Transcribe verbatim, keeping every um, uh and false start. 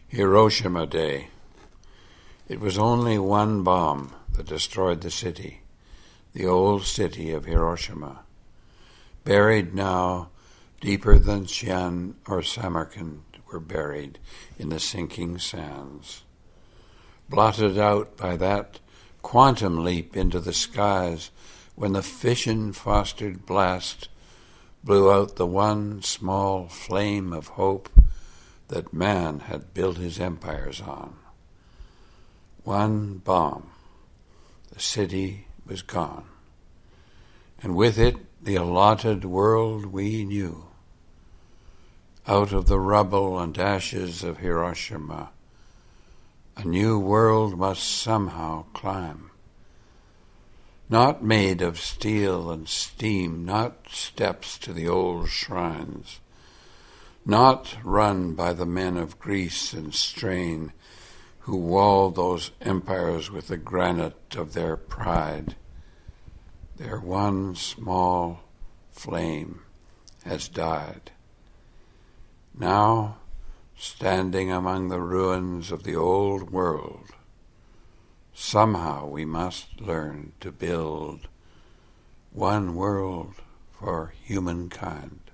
Hiroshima Day. It was only one bomb that destroyed the city, the old city of Hiroshima, buried now deeper than Xi'an or Samarkand were buried in the sinking sands, blotted out by that quantum leap into the skies when the fission-fostered blast blew out the one small flame of hope that man had built his empires on. One bomb, the city was gone, and with it the allotted world we knew. Out of the rubble and ashes of Hiroshima, a new world must somehow climb. Not made of steel and steam, not steps to the old shrines, not run by the men of Greece and strain who walled those empires with the granite of their pride. Their one small flame has died. Now, standing among the ruins of the old world, somehow we must learn to build one world for humankind.